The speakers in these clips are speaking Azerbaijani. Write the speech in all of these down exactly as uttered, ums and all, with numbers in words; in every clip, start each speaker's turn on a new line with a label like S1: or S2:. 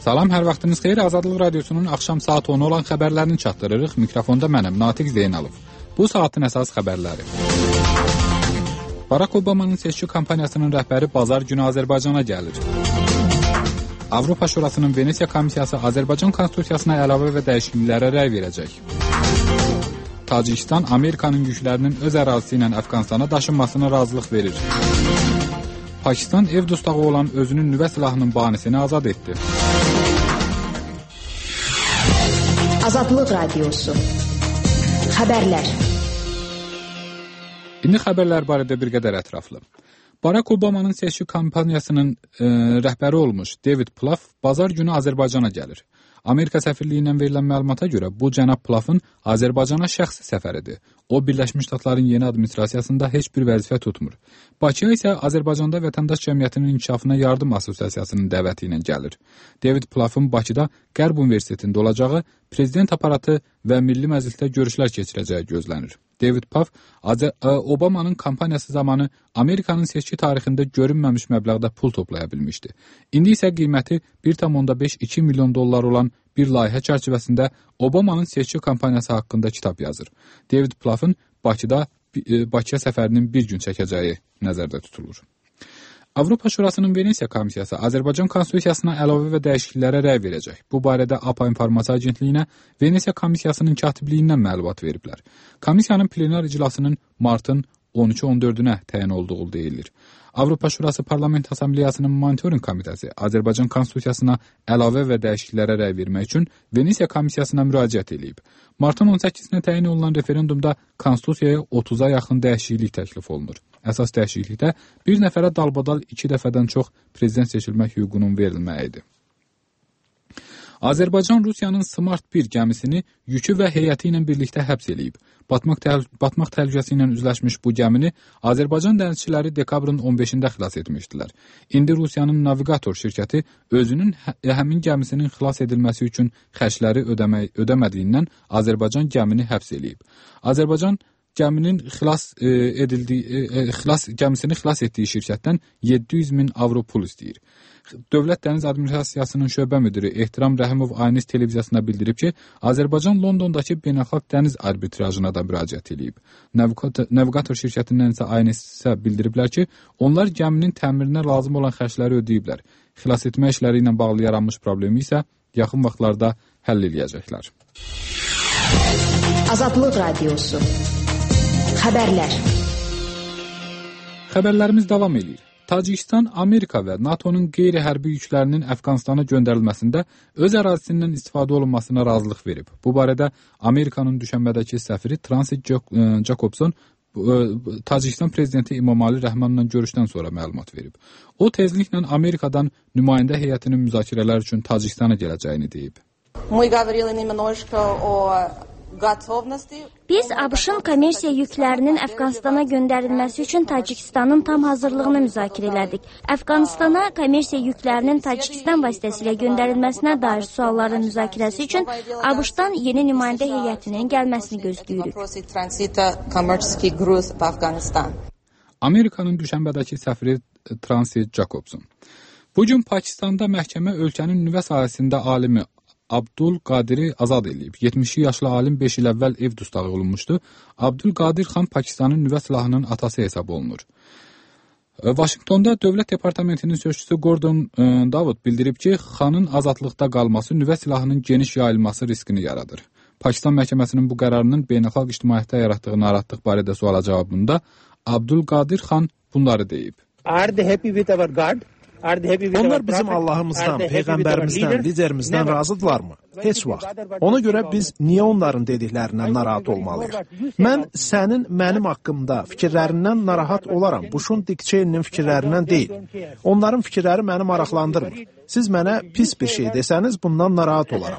S1: Salam, hər vaxtınız xeyir. Azadlıq Radiosunun axşam saat onu olan xəbərlərini çatdırırıq. Mikrofonda mənəm, Natiq Zeynalov. Bu saatin əsas xəbərləri. Barack Obamanın seçki kampaniyasının rəhbəri bazar günü Azərbaycana gəlir. Avropa Şurasının Venesiya Komissiyası Azərbaycan Konstitusiyasına əlavə və dəyişikliklərə rəy verəcək. Tacikistan Amerikanın yüklərinin öz ərazisi ilə Əfqanistana daşınmasına razılıq verir. Pakistan ev dustağı olan özünün nüvə silahının banisini azad etdi.
S2: Azadlıq Radiosu. Xəbərlər.
S1: İndi xəbərlər barədə bir qədər ətraflı. Barack Obamanın seçki kampaniyasının e, rəhbəri olmuş David Plouffe bazar günü Azərbaycana gəlir. Amerika səfirliyindən verilən məlumata görə bu cənab Plouffe'ın Azərbaycana şəxsi səfəridir. O, Birləşmiş Ştatların yeni administrasiyasında heç bir vəzifə tutmur. Bakıya isə Azərbaycanda vətəndaş cəmiyyətinin inkişafına yardım assosiasiyasının dəvəti ilə gəlir. David Plouffe'ın Bakıda Qərb Universitetində olacağı, prezident aparatı və Milli Məclisdə görüşlər keçirəcəyi gözlənir. David Plouffe Obamanın kampaniyası zamanı Amerikanın seçki tarixində görünməmiş məbləğdə pul toplaya bilmişdi. İndi isə qiyməti bir tam beş iki milyon dollar olan bir layihə çərçivəsində Obamanın seçki kampaniyası haqqında kitab yazır. David Plouffe'ın Bakıda Bakıya səfərinin bir gün çəkəcəyi nəzərdə tutulur. Avropa Şurasının Venesiya Komissiyası Azərbaycan Konstitusiyasına əlavə və dəyişikliklərə rəy verəcək. Bu barədə A P A İnformasiya Agentliyinə Venesiya Komissiyasının katibliyindən məlumat veriblər. Komissiyanın plenar iclasının martın on üçü on dördünə təyin olduğu deyilir. Avropa Şurası Parlament Assambleyasının Monitoring Komitəsi Azərbaycan Konstitusiyasına əlavə və dəyişikliklərə rəy vermək üçün Venesiya Komissiyasına müraciət edib. Martın on səkkizinə təyin olunan referendumda Konstitusiyaya otuza yaxın dəyişiklik təklif olunur. Əsas dəyişiklikdə bir nəfərə dalbadal iki dəfədən çox prezident seçilmək hüququnun verilməyidir. Azərbaycan Rusiyanın Smart bir gəmisini yükü və heyəti ilə birlikdə həbs edib. Batmaq, təhl batmaq təhlükəsi ilə üzləşmiş bu gəmini Azərbaycan dənizçiləri dekabrın on beşində xilas etmişdilər. İndi Rusiyanın Navigator şirkəti özünün hə həmin gəmisinin xilas edilməsi üçün xərcləri ödəmə ödəmədiyindən Azərbaycan gəmini həbs edib. Azərbaycan gəminin xilas e, edildiyi e, xilas gəmisini xilas etdiyi şirkətdən yeddi yüz min avro pul istəyir. Dövlət Dəniz Administrasiyasının şöbə müdiri Ehtiram Rəhimov Ayniz televiziyasına bildirib ki, Azərbaycan Londondakı beynəlxalq dəniz arbitrajına da müraciət edib. Navigator, Navigator şirkətindən isə Ayniz isə bildiriblər ki, onlar gəminin təmirinə lazım olan xərcləri ödəyiblər. Xilas etmə işləri ilə bağlı yaranmış problemi isə yaxın vaxtlarda həll edəcəklər.
S2: Azadlıq Radiosu. Xəbərlər.
S1: Xəbərlərimiz davam edir. Tacikistan, Amerika və NATO'nun qeyri-hərbi yüklərinin Əfqanistana göndərilməsində öz ərazisindən istifadə olunmasına razılıq verib. Bu barədə Amerikanın düşənbədəki səfiri Transit Jacobson Tacikistan prezidenti İmamali Rəhmanla görüşdən sonra məlumat verib. O, tezliklə Amerikadan nümayəndə heyətinin müzakirələr üçün Tacikistana gələcəyini deyib.
S3: Biz ABŞ-ın kommersiya yüklərinin Əfqanistana göndərilməsi üçün Tacikistanın tam hazırlığını müzakirə elədik. Əfqanistana kommersiya yüklərinin Tacikistan vasitəsilə göndərilməsinə dair sualların müzakirəsi üçün ABŞ-dan yeni nümayəndə heyətinin gəlməsini gözləyirik.
S1: Amerikanın düşənbədəki səfiri Transit Jacobson. Bugün Pakistanda məhkəmə ölkənin nüvə sahəsində alimi Abdul Qadiri azad edilib. yetmiş yaşlı alim beş il əvvəl ev dustağı olunmuşdu. Abdul Qadir xan Pakistanın nüvə silahının atası hesab olunur. Vaşinqtonda Dövlət Departamentinin sözçüsü Gordon e, Davud bildirib ki, xanın azadlıqda qalması nüvə silahının geniş yayılması riskini yaradır. Pakistan məhkəməsinin bu qərarının beynəlxalq ictimaiyyətdə yaratdığı narahatlıq barədə suala cavabında Abdul Qadir xan bunları deyib.
S4: Are they happy with our God?
S5: Onlar bizim Allahımızdan, Peyğəmbərimizdən, liderimizdən razıdırlarmı? Heç vaxt. Ona görə biz niyə onların dediklərindən narahat olmalıyıq? Mən sənin mənim haqqımda fikirlərindən narahat olaram. Bushun Dick Cheney'nin fikirlərindən deyil. Onların fikirləri məni maraqlandırmır. Siz mənə pis bir şey desəniz, bundan narahat olaram.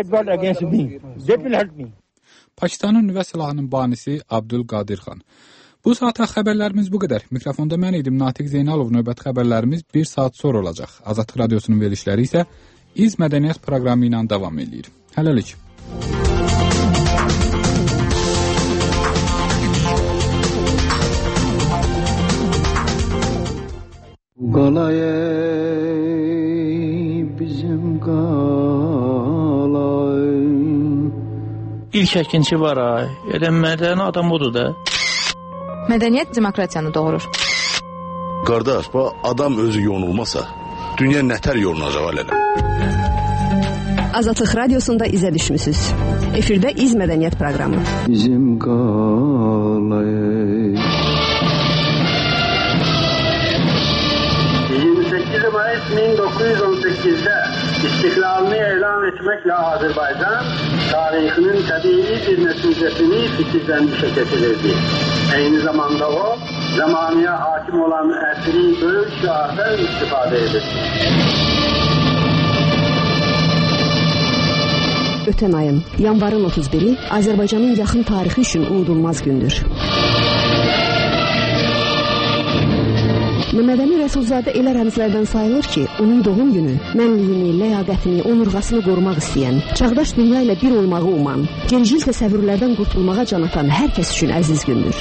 S1: Pakistanın nüvə silahının banisi Abdul Qadir xan. Bu saata xəbərlərimiz bu qədər. Mikrofonda mən idim, Natiq Zeynalov. Növbəti xəbərlərimiz bir saat sonra olacaq. Azadlıq Radiosunun verilişləri isə İz Mədəniyyət proqramı ilə davam edir. Hələlik.
S6: Qalay bizim qal İlk əkinçi var ay. Elə mədəni adam odur da.
S7: Mədəniyyət demokratiyanı doğurur.
S8: Qardaş, bu adam özü yonulmasa, dünya nətər yolunacaq elədim.
S9: Azadlıq Radiosunda izə düşmüsünüz. Efirdə İz Mədəniyyət proqramı.
S10: Bizim qalay.
S11: yirmi sekiz Mayıs bin dokuz yüz on sekizdə istiklalını elan etməklə Azərbaycan tarixinin təbii bir nəticəsini fikirlənmişə getirirdi. Eyni zamanda o, zamaniyə hakim olan əsri böyük şiardan istifadə edir.
S9: Ötən ayın, yanvarın otuz biri Azərbaycanın yaxın tarixi üçün unudulmaz gündür. Məhəmməd Əmin Rəsulzadə elə rəmzlərdən sayılır ki, onun doğum günü mənliyini, ləyaqətini, onurğasını qorumaq istəyən, çağdaş dünya ilə bir olmağı uman, gericil təsəvvürlərdən qurtulmağa can atan hər kəs üçün əziz gündür.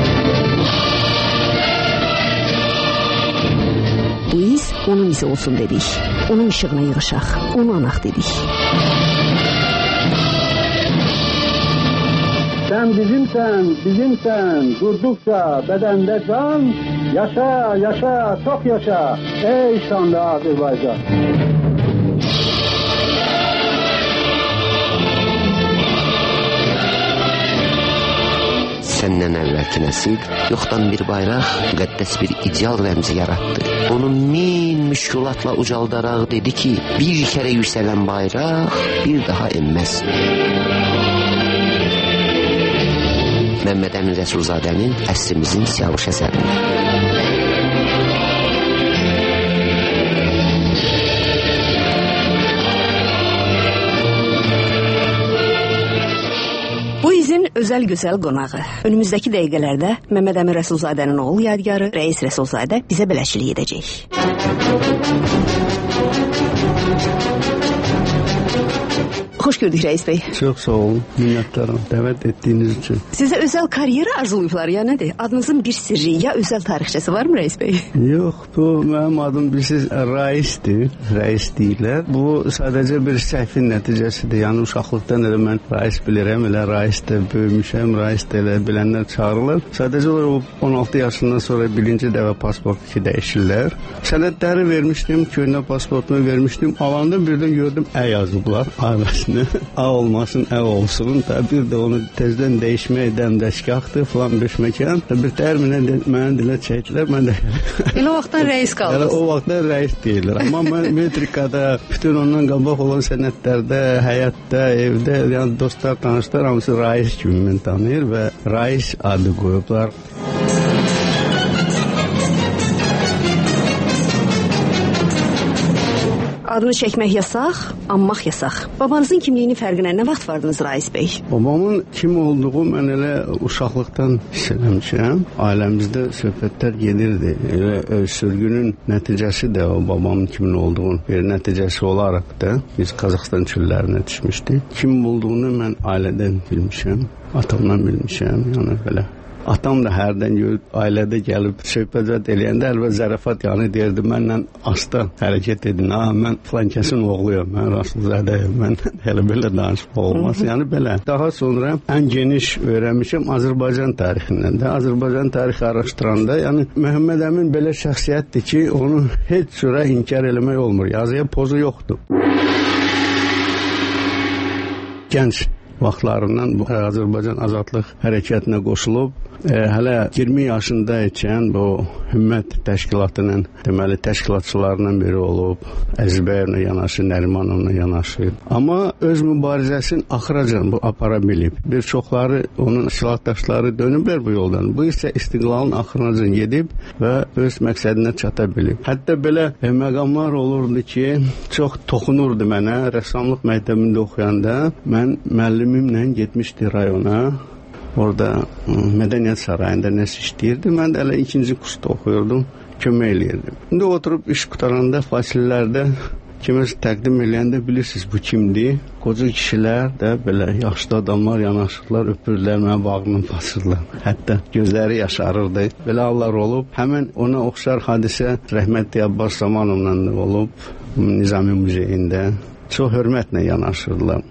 S9: Bu iz onun izi olsun dedik, onun işığına yığışaq, onu anaq dedik.
S11: Sen bizimsen, bizimsen, durdukça bedende can, yaşa, yaşa, çok yaşa, ey şanlı Azerbaycan.
S12: Səndən əvvəlki nəsil yoxdan bir bayraq, müqəddəs bir ideal rəmzi yaratdı. Onu min müşkülatla ucaldaraq dedi ki, bir kərə yüksələn bayraq bir daha enməz. Məhəmməd Əmin Rəsulzadənin əsrimizin siyavuş əsərini.
S9: Bu izin özəl gözəl qonağı. Önümüzdəki dəqiqələrdə Məhəmməd Əmin Rəsulzadənin oğul yadigarı Rəis Rəsulzadə bizə bələdçilik edəcək. Xoş gördük Rəis bəy.
S10: Çox sağ olun, minnətdaram dəvət etdiyiniz üçün.
S9: Sizə özəl karyera arzulayıblar ya nədir? Adınızın bir sirri ya özəl tarixçəsi var mı Rəis bəy?
S10: Yox, bu mənim adım bilirsiniz Raisdir, Rəis deyirlər. Bu sadəcə bir səhvin nəticəsidir. Yəni uşaqlıqdan elə mən Rais bilirəm, elə Rais də böyümüşəm, Rais də elə bilənlər çağırılır. Sadəcə olaraq on altı yaşından sonra birinci dəfə pasport ki dəyişirlər. Sənədləri vermişdim, köhnə pasportumu vermişdim. Alanda birdən gördüm ə yazıblar ailəsinə. A olmasın, ə olsun. Bir də onu tezdən dəyişmək dəmdəşgahdır falan beş məkan. Bir tərminə mənə dilə çəkdilər. Mən də
S9: elə o vaxtdan rəis qaldınız.
S10: Elə o vaxtdan rəis deyirlər. Amma mən metrikada, bütün ondan qabaq olan sənədlərdə, həyatda, evdə, yəni dostlar, tanışlar hamısı rəis kimi mən tanıyır və rəis adı qoyublar.
S9: Adını çəkmək yasaq, anmaq yasaq. Babanızın kimliyini fərqinə nə vaxt vardınız Rais bəy?
S10: Babamın kim olduğu mən elə uşaqlıqdan hiss eləmişəm. Ailəmizdə söhbətlər gedirdi. Elə sürgünün nəticəsi də o babamın kimin olduğunu bir nəticəsi olaraq da biz Qazaxıstan çöllərinə düşmüşdük. Kim olduğunu mən ailədən bilmişəm, atamdan bilmişəm, yəni belə. Atam da hərdən görüb, ailədə gəlib söhbət eləyəndə əlbət zərafat yanı deyirdi, mənlə asta hərəkət edin, ha, mən filankəsin oğluyum, mən Rasulzadəyim, mən elə belə danışmaq olmaz, yəni belə. Daha sonra ən geniş öyrənmişəm Azərbaycan tarixindən də, Azərbaycan tarixi araşdıranda, yəni Məhəmməd Əmin belə şəxsiyyətdir ki, onu heç cürə inkar eləmək olmur, yazıya pozu yoxdur. Gənc vaxtlarından bu Azərbaycan azadlıq hərəkətinə qoşulub, e, hələ iyirmi yaşında ikən bu Hümmət təşkilatının deməli təşkilatçılarından biri olub, Əzbəyevlə yanaşı, Nərimanovla yanaşı. Amma öz mübarizəsini axıracan bu apara bilib. Bir çoxları, onun silahdaşları dönüblər bu yoldan. Bu isə istiqlalın axıracan gedib və öz məqsədinə çata bilib. Hətta belə e, məqamlar olurdu ki, çox toxunurdu mənə. Rəssamlıq məktəbində oxuyanda mən müəllimimlə getmişdi rayona. Orada Mədəniyyət Sarayında nəsə işləyirdi. Mən də hələ ikinci kursda oxuyordum, kömək eləyirdim. İndi oturub iş qutaranda fasilələrdə kiməsə təqdim eləyəndə bilirsiniz bu kimdir? Qoca kişilər də belə yaşlı adamlar yanaşırlar, öpürlər, mənə bağrını basırlar. Hətta gözləri yaşarırdı. Belə hallar olub. Həmin ona oxşar hadisə rəhmətli Abbas Zamanovla da olub Nizami Muzeyində. Çox hörmətlə yanaşırlar.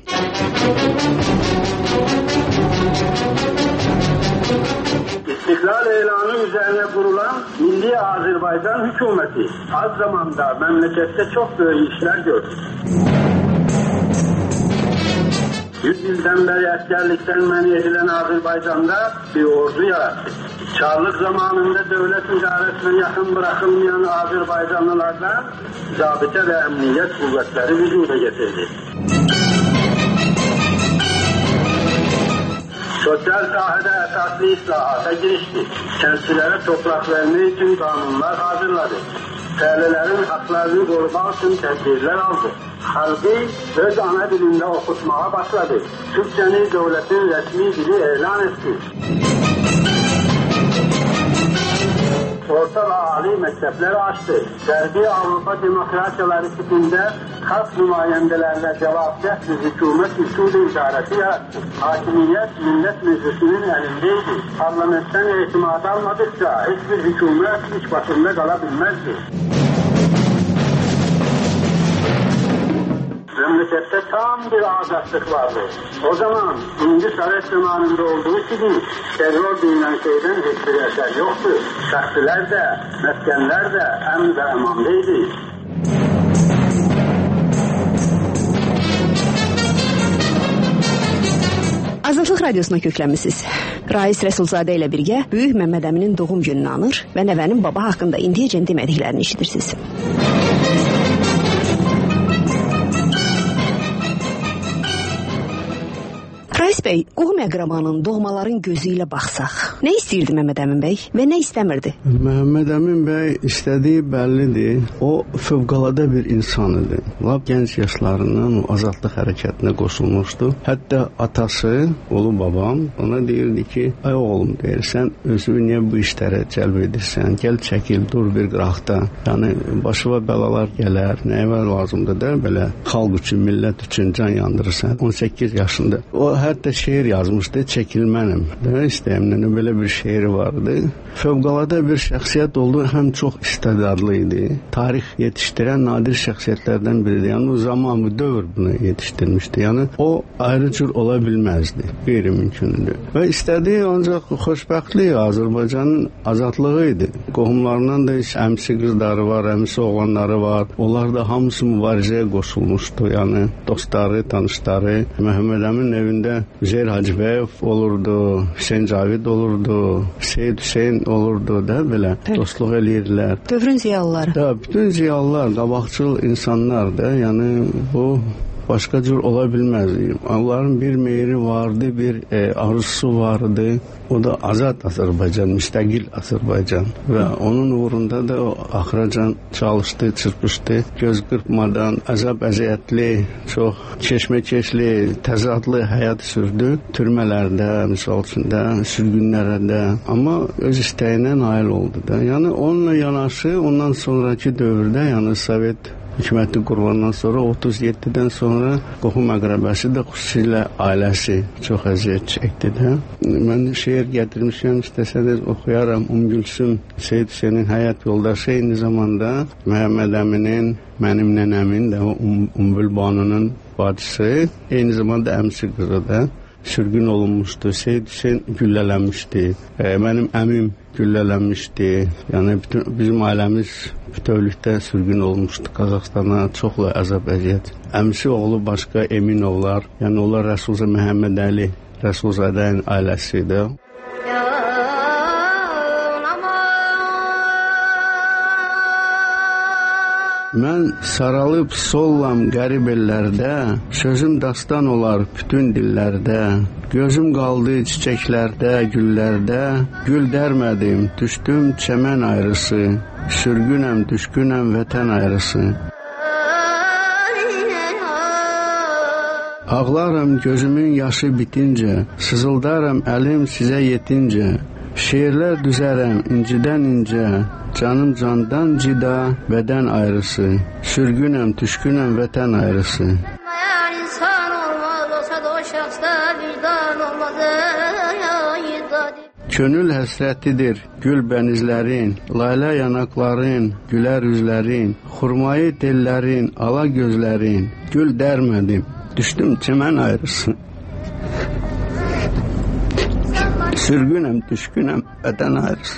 S11: İstiklal elanı üzerine kurulan Milli Azerbaycan hükümeti az zamanda memlekette çok büyük işler gördü. Yüz yıldan beri askerlikten men edilen Azerbaycan'da bir ordu yarattı. Çarlık zamanında devlet idaresine yakın bırakılmayan Azerbaycanlılardan zabıta ve emniyet kuvvetleri vücuda getirdi. Sosyal sahada esaslı islahata girişti. Kentçilere toprak vermek için kanunlar hazırladı. Köylülerin haklarını korumak için tedbirler aldı. Halkı öz ana dilinde okutmaya başladı. Türkçeni devletin resmi dili ilan etti. Orta ve âli mektepleri açtı. Derbi Avrupa demokrasiyaları tipinde halk nümayendelerine cevapdeh bir hükümet usulü idaresi yarattı. Hakimiyet millet meclisinin elindeydi. Parlamentten itimat almadıkça hiçbir hükümet iç başında kalabilmezdi. Memlekette tam bir azatlık vardı. O zaman İnci Sovyet zamanında olduğu gibi terör denilen şeyden hiçbir eser yoktu. Şahsiler de, meskenler de em ve emandaydı.
S9: Azadlıq Radiosuna köklənmisiniz. Rais Rəsulzadə ilə birgə Böyük Məmməd Əminin doğum gününü anır və nəvənin baba haqqında indiyəcən demədiklərini eşidirsiniz. Rais bəy, qohum əqrabanın, doğmaların gözü ilə baxsaq, nə istəyirdi Məmməd Əmin bəy və nə istəmirdi?
S10: Məmməd Əmin bəy istədiyi bəllidir. O fövqəladə bir insan idi. Lap gənc yaşlarından o azadlıq hərəkətinə qoşulmuşdu. Hətta atası, oğlu babam ona deyirdi ki, ay oğlum deyir, sən özünü niyə bu işlərə cəlb edirsən? Gəl çəkil, dur bir qıraqda. Yəni başıva bəlalar gələr, nəyə lazımdır der, belə xalq üçün, millət üçün can yandırırsan. on səkkiz yaşında. O hətta şeir yazmışdı, çəkilmənim. Də istəyimlə belə bir şeiri vardı. Fövqəladə bir şəxsiyyət oldu, həm çox istedadlı idi. Tarix yetişdirən nadir şəxsiyyətlərdən biridir. Yəni o zaman, bu dövr bunu yetişdirmişdi. Yəni o ayrı cür ola bilməzdi. Qeyri-mümkündür. Və istədiyi ancaq xoşbəxtlik Azərbaycanın azadlığı idi. Qohumlarından da əmsi qızları var, əmsi oğlanları var. Onlar da hamısı mübarizəyə qoşulmuşdu. Yəni dostları, tanışları. Məhəmməd Əmin evində Üzeyir Hacıbəyev olurdu, Hüseyin Cavid olurdu, Seyid Hüseyin olurdu da belə dostluq eləyirdilər.
S9: Dövrün ziyalıları.
S10: Da, bütün ziyalılar, qabaqçıl insanlar da, yəni bu başqa cür ola bilməz. Onların bir meyri vardı, bir e, arzusu vardı. O da azad Azərbaycan, müstəqil Azərbaycan. Və onun uğrunda da o axıracan çalışdı, çırpışdı. Göz qırpmadan, əzab əziyyətli, çox keşməkeşli, təzadlı həyat sürdü. Türmələrdə, misal üçün də, sürgünlərdə. Amma öz istəyinə nail oldu da. Yəni onunla yanaşı, ondan sonraki dövrdə, yəni Sovet hökuməti qurulandan sonra otuz yeddidən sonra qohum əqrəbəsi də xüsusilə ailəsi çox əziyyət çəkdi də. Mən şeir gətirmişəm, istəsəniz oxuyaram. Umgülsüm Seyid Hüseynin həyat yoldaşı, eyni zamanda Məhəmməd Əminin, mənim nənəmin də Umbül Banunun bacısı, eyni zamanda əmsi qızı da sürgün olunmuşdu. Seyid Hüseyin güllələnmişdi. E, mənim əmim güllələnmişdi. Yəni bütün bizim ailəmiz bütövlükdə sürgün olmuşdu Qazaxstana, çoxlu əzab əziyyət. Əmsi oğlu başqa Eminovlar, yəni onlar Rəsulza Məhəmməd Əli Rəsulzadənin ailəsidir. Mən saralıb sollam qərib ellərdə, sözüm dastan olar bütün dillərdə. Gözüm qaldı çiçəklərdə, güllərdə, gül dərmədim, düşdüm çəmən ayrısı. Sürgünəm, düşkünəm vətən ayrısı. Ağlarım gözümün yaşı bitincə, sızıldarım əlim sizə yetincə. Şeirlər düzərəm incidən incə, canım candan cida, bədən ayrısı. Sürgünəm, düşkünəm, vətən ayrısı.
S13: İnsan olmaz olsa da o şəxsdə vicdan olmaz.
S10: Könül həsrətidir gül bənizlərin, layla yanaqların, gülər üzlərin, xurmayı tellərin, ala gözlərin, gül dərmədim, düşdüm çəmən ayrısı. Sürgünəm, düşkünəm, vətən ayrısı.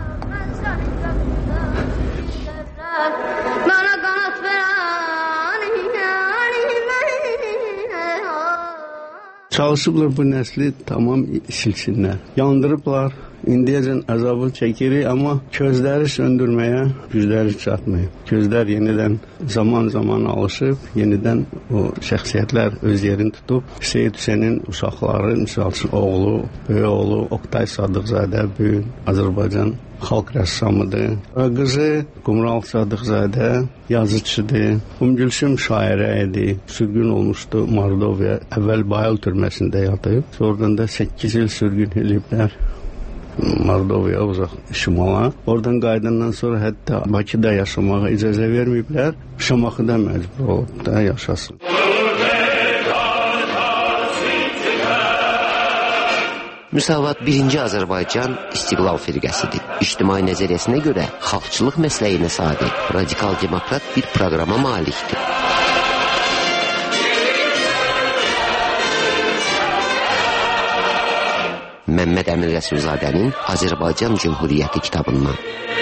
S10: Çalışıblar bu nəsli tamam silsinlər. Yandırıblar, indiyəcən əzabı çəkirik, amma közləri söndürməyə gücləri çatmayıb. Közlər yenidən zaman-zaman alışıb, yenidən o şəxsiyyətlər öz yerini tutub. Seyid Hüseynin uşaqları, misal üçün oğlu, böyük oğlu Oqtay Sadıqzadə, böyük Azərbaycan xalq rəssamıdır. Qızı Qumral Sadıqzadə yazıçıdır. Umgülsüm şairə idi. Sürgün olmuşdu Mordovya. Əvvəl Bayıl türməsində yatıb. Sonradan da səkkiz il sürgün ediblər. Mordovya uzaq şimala. Oradan qayıdandan sonra hətta Bakıda yaşamağa icazə verməyiblər. Şamaxıda məcbur olub da yaşasın.
S12: Müsavat birinci Azərbaycan İstiqlal firqəsidir. İctimai nəzəriyyəsinə görə xalqçılıq məsləyinə sadiq, radikal demokrat bir proqrama malikdir. Məmməd Əmin Rəsulzadənin Azərbaycan Cümhuriyyəti kitabından.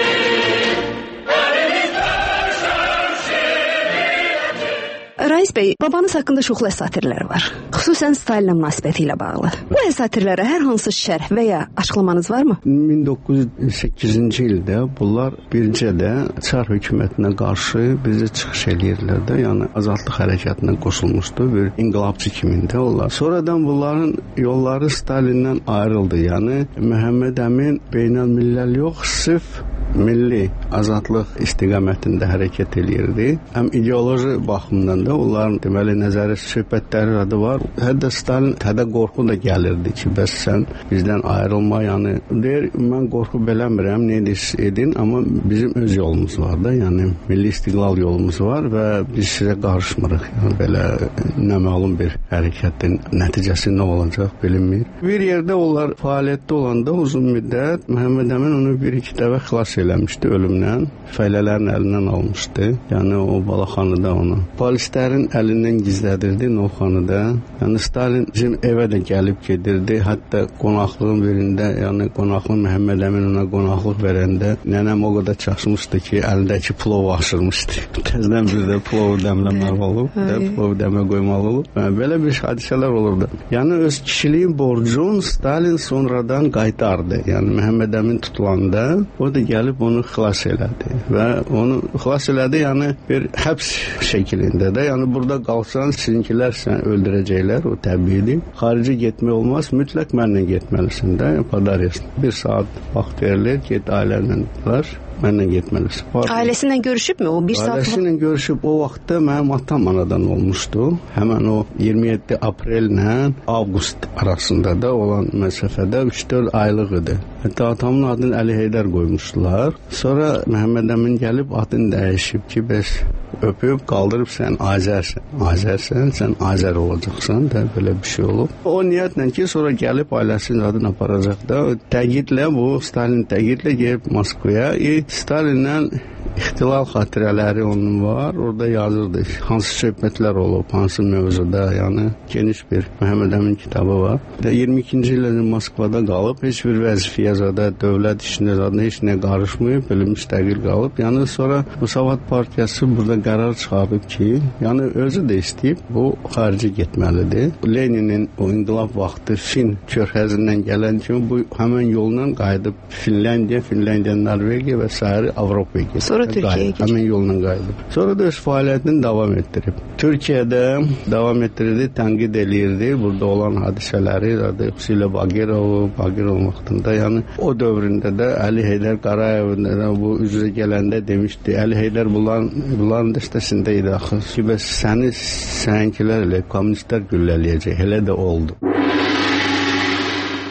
S9: Rais bəy, babanız haqqında çoxlu əsatirlər var. Xüsusən Stalinlə münasibəti ilə bağlı. Bu əsatirlərə hər hansı şərh və ya açıqlamanız varmı?
S10: min doqquz yüz səkkizinci ildə bunlar bircə də Çar hökumətinə qarşı bizə çıxış eləyirlər də, yəni azadlıq hərəkatına qoşulmuşdu, bir inqilabçı kimində onlar. Sonradan bunların yolları Stalinlə ayrıldı, yəni Məhəmməd Əmin beynəlmilləl yox, sırf milli azadlıq istiqamətində hərəkət eləyirdi. Həm ideoloji baxımdan da onların deməli nəzəri söhbətləri adı var. Hətta Stalin hədə qorxu da gəlirdi ki, bəs sən bizdən ayrılma, yəni deyir, mən qorxu beləmirəm, nə edin, amma bizim öz yolumuz var da, yəni milli istiqlal yolumuz var və biz sizə qarışmırıq. Yəni belə naməlum bir hərəkətin nəticəsi nə olacaq bilinmir. Bir yerdə onlar fəaliyyətdə olanda uzun müddət Məhəmməd Əmin onu bir-iki dəfə xilas eləmişdi ölümdən, fəhlələrin əlindən almışdı. Yəni o balaxanıda onu. Polislərin əlindən gizlədirdi Novxanıda. Yəni Stalin bizim evə də gəlib gedirdi. Hətta qonaqlığın birində, yəni qonaqlıq Məhəmməd Əmin ona qonaqlıq verəndə nənəm o qədər çaşmışdı ki, əlindəki plovu aşırmışdı. Təzdən bir də plov dəmləmək olub, də plov dəmə qoymalı olub. Yəni, belə bir hadisələr olurdu. Yəni öz kişiliyin borcun Stalin sonradan qaytardı. Yəni Məhəmməd Əmin tutulanda o da gəlib onu xilas elədi və onu xilas elədi, yəni bir həbs şəklində də, yəni burada qalsan sizinkilər səni öldürəcəklər, o təbiidir. Xarici getmək olmaz, mütləq mənlə getməlisin də, padariyasın. Bir saat vaxt verilir, get ailələ var. Mənlə getməlisin.
S9: Ailəsinlə görüşübmü o bir saat?
S10: Ailəsinlə görüşüb o vaxtda mənim atam anadan olmuşdu. Həmən o iyirmi yeddi aprellə avqust arasında da olan məsafədə üç dörd aylıq idi. Hətta atamın adını Əli Heydər qoymuşdular. Sonra Məhəmməd Əmin gəlib adını dəyişib ki, bəs öpüb, qaldırıb sən Azərsən. Azərsən, sən Azər olacaqsan da, belə bir şey olub. O niyyətlə ki, sonra gəlib ailəsinin adını aparacaq da, təqidlə bu, Stalin təqidlə gəlib Moskvaya, Stalinlə ixtilal xatirələri onun var, orada yazırdı hansı söhbətlər olub, hansı mövzuda, yəni geniş bir Məhəmməd Əmin kitabı var. iyirmi ikinci ildə Moskvada qalıb, heç bir vəzifəyə zada, dövlət işində zada heç nə qarışmayıb, belə müstəqil qalıb. Yəni sonra Müsavat Partiyası burada qərar çıxarıb ki, yəni özü də istəyib, bu xarici getməlidir. Leninin o inqilab vaxtı Fin körfəzindən gələn kimi bu həmən yolla qayıdıb Finlandiya, Finlandiya, Norvegiya və sair Avropaya getdi.
S9: Sonra Türkiyəyə
S10: qayıdıb, həmən yolla qayıdıb. Sonra da öz fəaliyyətini davam etdirib. Türkiyədə davam etdirirdi, tənqid eləyirdi burada olan hadisələri, xüsusilə Bagirovu, Bagirov vaxtında, yəni o dövründə də Əli Heydər Qarayevin bu üzrə gələndə demişdi, Əli Heydər bunların, bunların dəstəsində idi axı ki, bəs səni sənkilərlə kommunistlər güllələyəcək, elə də oldu.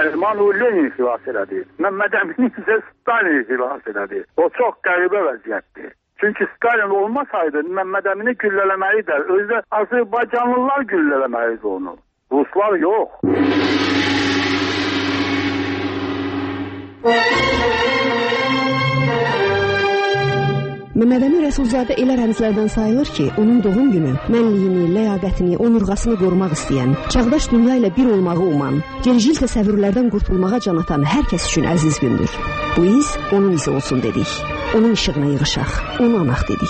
S11: Nərimanovu Lenin xilas elədi. Məmməd Əmini isə Stalin xilas elədi. O çox qəribə vəziyyətdir. Çünki Stalin olmasaydı Məmməd Əmini güllələməlidir. Özdə Azərbaycanlılar güllələməlidir onu. Ruslar yox.
S9: Məmməd Əmin Rəsulzadə elə rəmzlərdən sayılır ki, onun doğum günü mənliyini, ləyaqətini, onurğasını qorumaq istəyən, çağdaş dünya ilə bir olmağı uman, gericil təsəvvürlərdən qurtulmağa can atan hər kəs üçün əziz gündür. Bu iz onun izi olsun dedik. Onun işığına yığışaq, onu anaq dedik.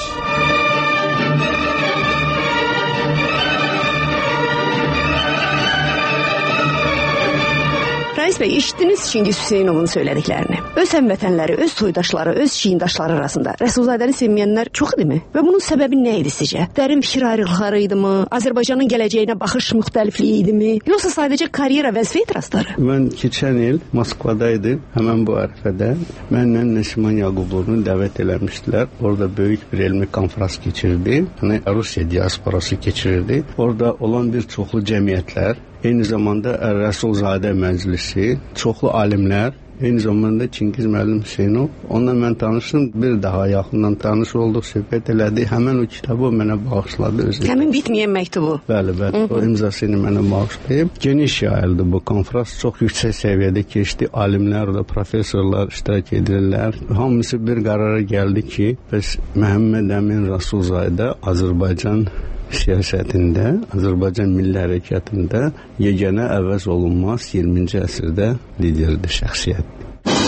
S9: Rəis bəy, eşitdiniz Çingiz Hüseynovun söylədiklərini. Öz həmvətənləri, öz soydaşları, öz şiindaşları arasında Rəsulzadəni sevməyənlər çox idimi? Və bunun səbəbi nə idi sizcə? Dərin fikir ayrılıqları idimi? Azərbaycanın gələcəyinə baxış müxtəlifliyi idimi? Yoxsa sadəcə karyera vəzifə etirazları?
S10: Mən keçən il Moskvadaydım, həmən bu ərəfədə. Mənlə Nəsiman Yaqubovunu dəvət eləmişdilər. Orada böyük bir elmi konfrans keçirdi. Yəni Rusiya diasporası keçirirdi. Orada olan bir çoxlu cəmiyyətlər, eyni zamanda Rəsulzadə məclisi, çoxlu alimlər, eyni zamanda Çingiz müəllim Hüseynov. Onunla mən tanışdım, bir daha yaxından tanış olduq, söhbət elədi. Həmən o kitabı mənə bağışladı. Özü.
S9: Həmin bitməyən məktubu.
S10: Bəli, bəli. O imzasını mənə bağışlayıb. Geniş yayıldı bu konfrans. Çox yüksək səviyyədə keçdi. Alimlər də, professorlar iştirak edirlər. Hamısı bir qərara gəldi ki, bəs Məhəmməd Əmin Rəsulzadə Azərbaycan siyasətində, Azərbaycan milli hərəkatında yeganə əvəz olunmaz iyirminci əsrdə liderdir, şəxsiyyətdir.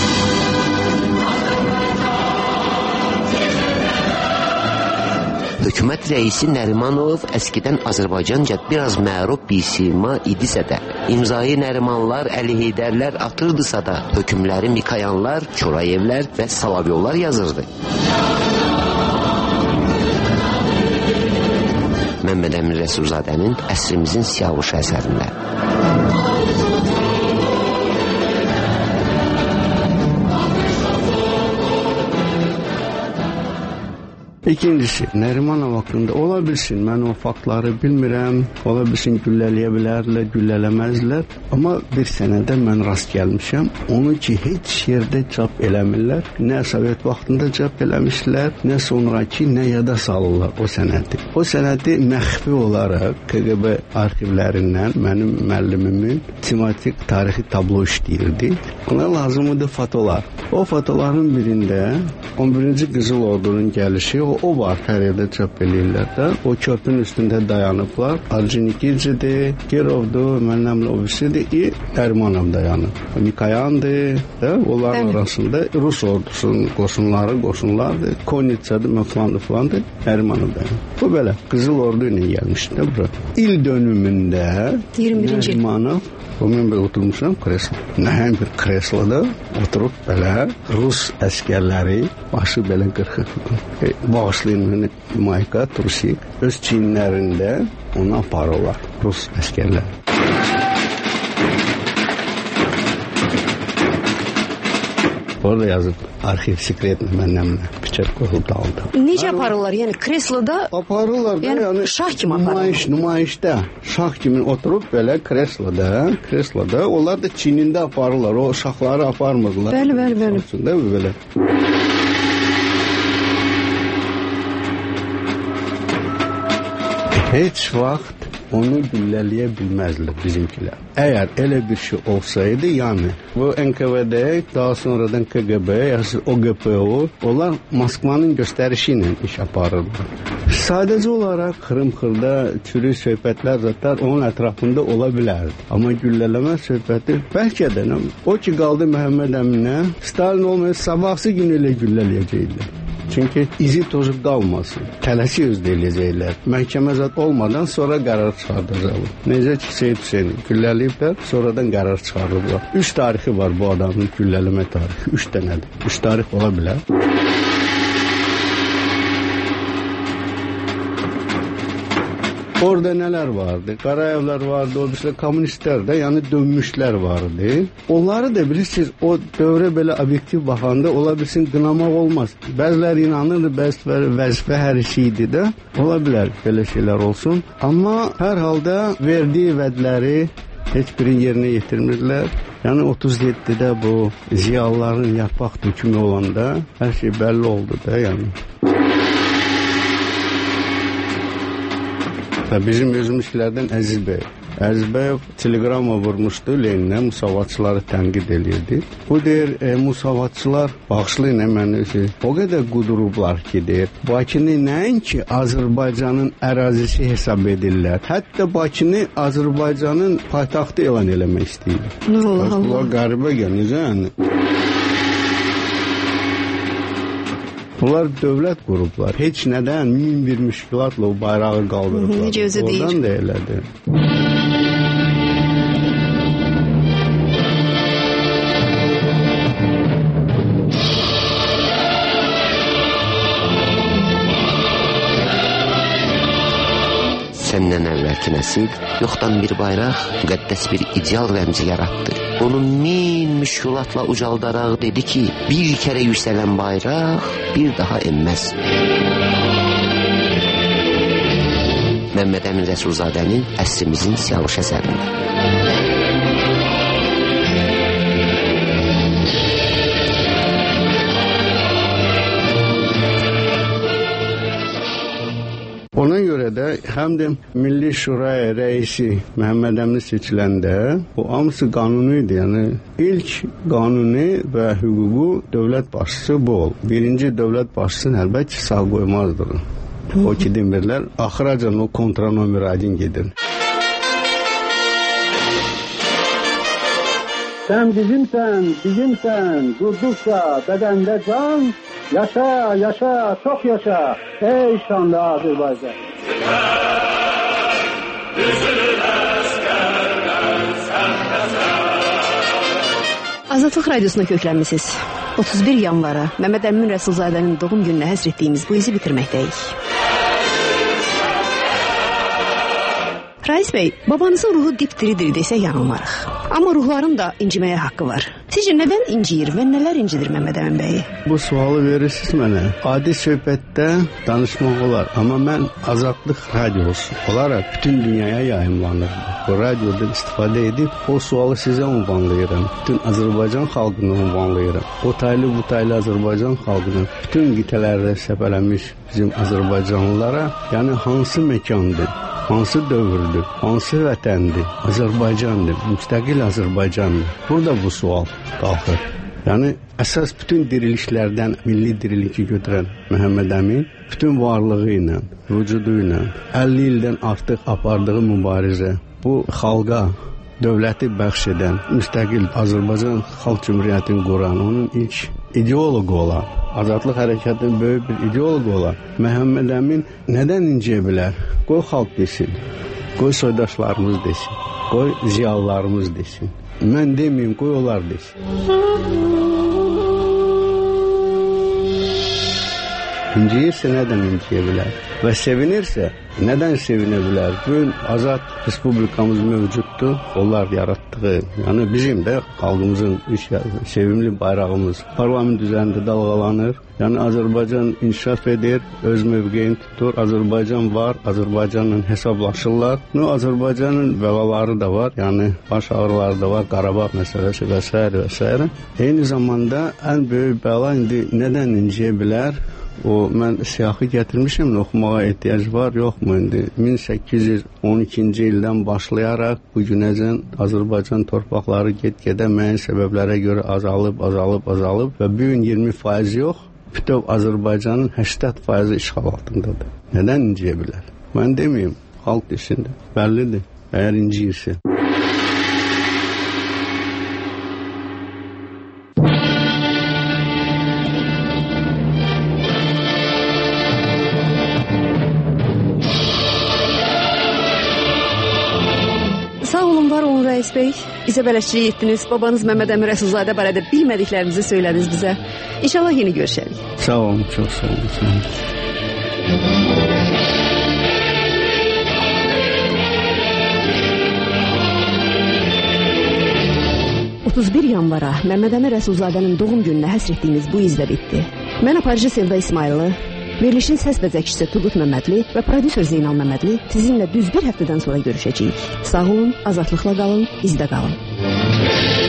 S12: Hökumət rəisi Nərimanov əskidən Azərbaycanca biraz məruf bir sima idisə də, imzayı Nərimanlar, Əli Heydərlər atırdısa da, hökümləri Mikayanlar, Çorayevlər və Salavyovlar yazırdı. Məmməd Əmin Rəsulzadənin əsrimizin siyavuş əsərində.
S10: İkincisi, Nərimanov haqqında ola bilsin, mən o faktları bilmirəm, ola bilsin güllələyə bilərlər, güllələməzlər, amma bir sənədə mən rast gəlmişəm, onu ki, heç yerdə çap eləmirlər, nə Sovet vaxtında çap eləmişlər, nə sonraki, nə yada salırlar o sənədi. O sənədi məxfi olaraq K G B arxivlərindən mənim müəllimimin tematik tarixi tablo işləyirdi. Ona lazımıdır fotolar. O fotoların birində on birinci Qızıl Ordunun gəlişi, o O var, hər yerdə çap eləyirlər də. O körpün üstündə dayanıblar. Arjinikincidir, Kirovdur, mənəmlə obisidir, i Nərimanov dayanıb. Mikayandır, da, onların arasında Rus ordusunun qoşunları, qoşunlardır. Konitsadır, məflandır, falandır, Nərimanov dayanıb. Bu belə, Qızıl Ordu ilə gəlmişdir də bura. İl dönümündə Nərimanov, o mən belə oturmuşam kreslo. Nəhəm bir kresloda oturub belə Rus əskərləri başı belə qırxıq. E, bağışlayın Mayka, Trusik öz çinlərində onu aparırlar Rus əskərlər. Orada yazıb arxiv sekretini mənəmlə biçər qoyulub daldı.
S9: Necə aparırlar? Yəni kresloda
S10: aparırlar da, yəni, yəni
S9: şah kimi aparırlar.
S10: Nümayiş, nümayişdə şah kimi oturub belə kresloda, kresloda onlar da Çinində aparırlar. O şahları aparmırlar.
S9: Bəli, bəli, bəli.
S10: Aslında belə. Heç vaxt onu güllələyə bilməzlər bizimkilər. Əgər elə bir şey olsaydı, yəni bu N K V D, daha sonradan K G B, yəni O G P O, onlar Moskvanın göstərişi ilə iş aparırlar. Sadəcə olaraq xırım-xırda türlü söhbətlər zaten onun ətrafında ola bilərdi. Amma güllələmə söhbəti bəlkə də o ki qaldı Məhəmməd Əminə, Stalin olmayıb sabahsı gün elə güllələyəcəklər. Çünki izi tozu qalmasın. Tələsi özdə eləyəcəklər. Məhkəmə zat olmadan sonra qərar çıxardacaqlar. Necə ki, Seyid Hüseyni gülləliyiblər, sonradan qərar çıxarırlar. Üç tarixi var bu adamın güllələmə tarixi. Üç dənədir. Üç tarix ola bilər. Orada nələr vardı? Qarayevlər vardı, o birisi kommunistlər də, yəni dönmüşlər vardı. Onları da bilirsiniz, o dövrə belə obyektiv baxanda ola bilsin qınamaq olmaz. Bəziləri inanırdı, bəziləri vəzifə hər şeydi də. Ola bilər belə şeylər olsun. Amma hər halda verdiyi vədləri, heç birini yerinə yetirmirdilər. Yəni otuz yeddidə bu ziyalıların yarpaq dökümü olanda hər şey bəlli oldu da, yəni. Və bizim özümüzkilərdən Əziz bəy. Əziz bəy teleqramma vurmuşdu Leninə, müsavatçıları tənqid edirdi. Bu deyir, e, müsavatçılar bağışlayın məni, o qədər qudurublar ki, deyir, Bakını nəinki Azərbaycanın ərazisi hesab edirlər, hətta Bakını Azərbaycanın paytaxtı elan eləmək istəyir.
S9: Nurullah Allah.
S10: Bunlar qəribə gəl, necə yəni? Bunlar dövlət qurublar. Heç nədən min bir müşkilatla o bayrağı qaldırıblar.
S9: Necə özü deyir.
S10: Oradan da elədir.
S12: Səndən əvvəlki nəsil yoxdan bir bayraq, müqəddəs bir ideal rəmzi yaratdı. Onu min müşkülatla ucaldaraq dedi ki, bir kərə yüksələn bayraq bir daha enməz. Məmməd Əmin Rəsulzadənin Əsrimizin Siyavuş əsərində.
S10: Ona görə də həm də Milli Şuraya rəisi Məhəmməd Əmin seçiləndə o hamısı qanuni idi. Yəni ilk qanuni və hüququ dövlət başçısı bu ol. Birinci dövlət başçısını əlbəttə sağ qoymazdı. O ki demirlər, axıracan o kontranomeradin gedir.
S11: Sen bizimsen, bizimsen, durdukça bedende can, yaşa, yaşa, çok yaşa, ey şanlı Azerbaycan.
S9: Azadlıq Radiosuna köklənmisiniz. otuz bir yanvara Məmməd Əmin Rəsulzadənin doğum gününə həsr etdiyimiz bu izi bitirməkdəyik. Rais bəy, babanızın ruhu dip-diridir desək yanılmarıq. Amma ruhların da inciməyə haqqı var. Sizcə nədən inciyir və nələr incidir Məmməd Əmin bəyi?
S10: Bu sualı verirsiniz mənə. Adi söhbətdə danışmaq olar, amma mən Azadlıq Radiosu olaraq bütün dünyaya yayımlanırdım. Bu radiodan istifadə edib o sualı sizə ünvanlayıram. Bütün Azərbaycan xalqına ünvanlayıram. O taylı bu taylı Azərbaycan xalqına, bütün qitələrdə səpələnmiş bizim Azərbaycanlılara, yəni hansı məkandır, hansı dövrdür, hansı vətəndir, Azərbaycandır, müstəqil Azərbaycandır. Burada bu sual qalxır. Yəni əsas bütün dirilişlərdən milli dirilişi götürən Məhəmməd Əmin bütün varlığı ilə, vücudu ilə əlli ildən artıq apardığı mübarizə, bu xalqa dövləti bəxş edən, müstəqil Azərbaycan Xalq Cümhuriyyətini quran, onun ilk ideoloqu olan, Azadlıq hərəkatının böyük bir ideoloqu olan Məhəmməd Əmin nədən inciyə bilər? Qoy xalq desin, qoy soydaşlarımız desin, qoy ziyalılarımız desin. Mən deməyim, qoy onlar desin. İnciyirsə nədən inciyə bilər? Və sevinirsə nədən sevinə bilər? Bugün azad respublikamız mövcuddur, onlar yaratdığı, yəni bizim də xalqımızın sevimli bayrağımız parlament üzərində dalğalanır. Yəni Azərbaycan inkişaf edir, öz mövqeyini tutur, Azərbaycan var, Azərbaycanla hesablaşırlar. No, Azərbaycanın bəlaları da var, yəni baş ağrıları da var, Qarabağ məsələsi və s. və s. Eyni zamanda ən böyük bəla indi nədən inciyə bilər? O, mən siyahı gətirmişəm, oxumağa ehtiyac var, yoxmu indi? min səkkiz yüz on ikinci ildən başlayaraq bu günəcən Azərbaycan torpaqları get-gedə müəyyən səbəblərə görə azalıb, azalıb, azalıb və bu gün iyirmi faiz yox, bütöv Azərbaycanın səksən faizi işğal altındadır. Nədən inciyə bilər? Mən deməyim, xalq desindir, bəllidir, əgər inciyirsə.
S9: Rais bəy, bizə bələdçilik etdiniz, babanız Məmməd Əmin Rəsulzadə barədə bilmədiklərinizi söylədiniz bizə. İnşallah yeni görüşərik.
S10: Sağ olun, çox sağ olun.
S9: otuz bir yanvara Məmməd Əmin Rəsulzadənin doğum gününə həsr etdiyimiz bu izlə bitdi. Mən aparıcı Sevda İsmayılı, Verilişin səs bəzəkçisi Turqut Məmmədli və prodüser Zeynal Məmmədli sizinlə düz bir həftədən sonra görüşəcəyik. Sağ olun, azadlıqla qalın, izdə qalın.